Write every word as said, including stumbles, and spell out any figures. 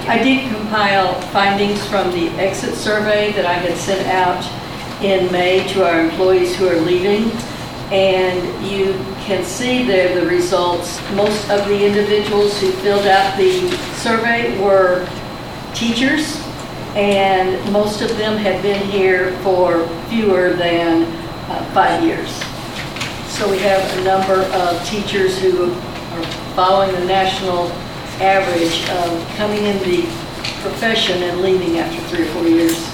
I did compile findings from the exit survey that I had sent out in May to our employees who are leaving. And you can see there the results. Most of the individuals who filled out the survey were teachers, and most of them had been here for fewer than uh, five years. So we have a number of teachers who are following the national average of coming in the profession and leaving after three or four years.